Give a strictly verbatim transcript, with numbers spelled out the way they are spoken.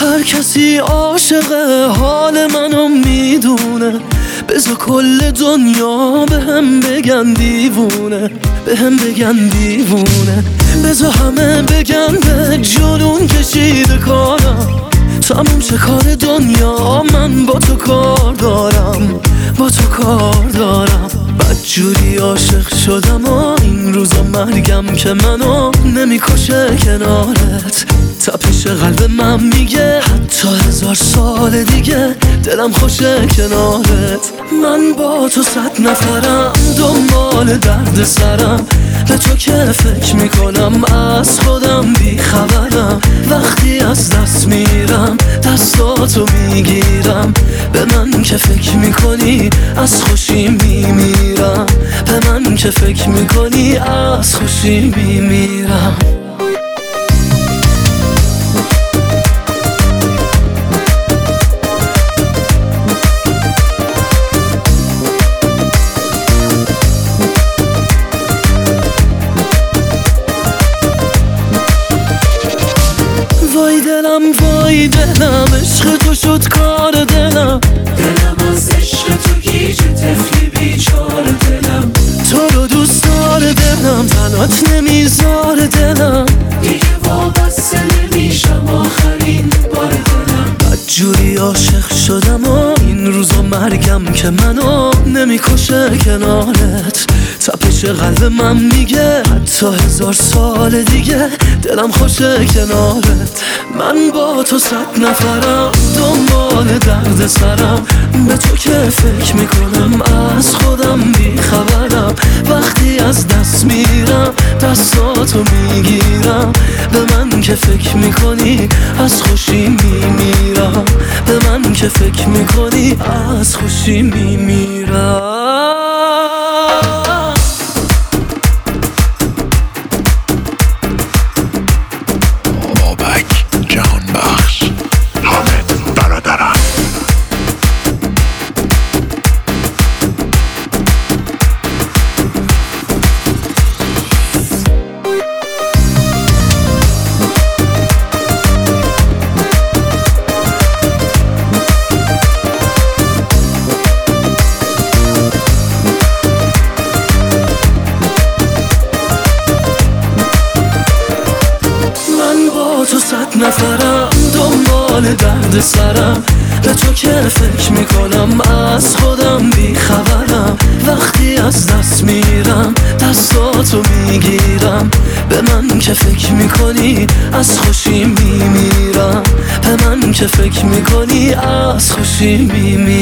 هر کسی عاشق حال منو میدونه، بذار کل دنیا به هم بگن دیوونه، به هم بگن دیوونه. بذار همه بگن به جنون کشیده کارم، تموم چه کار دنیا، من با تو کار دارم، با تو کار دارم. بدجوری عاشق شدم و این روزا مرگم که منو نمیکشه کنارت. تپش قلب من میگه حتی هزار سال دیگه دلم خوشه کنارت. من با تو صد نفرم دنبال درد سرم، به تو که فکر میکنم از خودم بیخبرم. وقتی از دست میرم دستاتو میگیرم، به من که فکر میکنی از خوشی میمیرم، به من که فکر میکنی از خوشی میمیرم. وای دلم وای دلم، عشق تو شد کار دلم. دلم از عشق تو گیج طفلی بیچار دلم. تو رو دوست داره دلم، تنات نمیذار دلم. دیگه وابسته نمیشم آخرین بار دلم. بدجوری عاشق شدم و این روزا مرگم که منو نمیکشه کنارت. تپش قلب من میگه حتی هزار سال دیگه دلم خوشه کنارت. من با تو صد نفرم دنبال درد سرم، به تو که فکر میکنم از خودم بیخبرم. وقتی از دست میرم دستاتو میگیرم، به من که فکر میکنی از خوشی میمیرم، به من که فکر میکنی از خوشی میمیرم. تو صد نفرم دنبال درد سرم، به تو که فکر میکنم از خودم بیخبرم. وقتی از دست میرم دستاتو میگیرم، به من که فکر میکنی از خوشی میمیرم، به من که فکر میکنی از خوشی میمیرم.